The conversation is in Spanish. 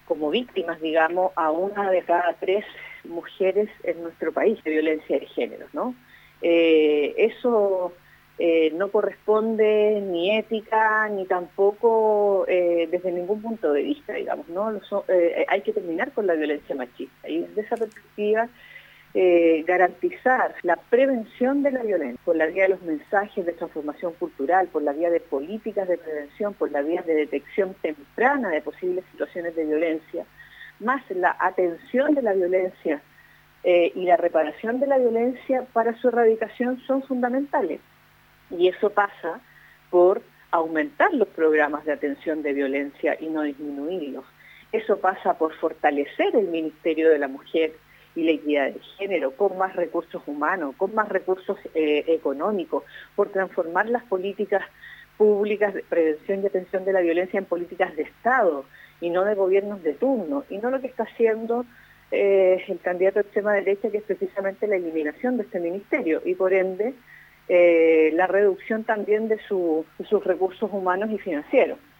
como víctimas, digamos, a una de cada 3 mujeres en nuestro país de violencia de género, ¿no? Eso no corresponde ni ética ni tampoco desde ningún punto de vista, digamos, ¿no? Hay que terminar con la violencia machista y desde esa perspectiva garantizar la prevención de la violencia por la vía de los mensajes de transformación cultural, por la vía de políticas de prevención, por la vía de detección temprana de posibles situaciones de violencia, más la atención de la violencia y la reparación de la violencia para su erradicación son fundamentales. Y eso pasa por aumentar los programas de atención de violencia y no disminuirlos. Eso pasa por fortalecer el Ministerio de la Mujer y la Equidad de Género, con más recursos humanos, con más recursos económicos, por transformar las políticas públicas de prevención y atención de la violencia en políticas de Estado y no de gobiernos de turno, y no lo que está haciendo el candidato de extrema derecha, que es precisamente la eliminación de este ministerio y por ende la reducción también de sus recursos humanos y financieros.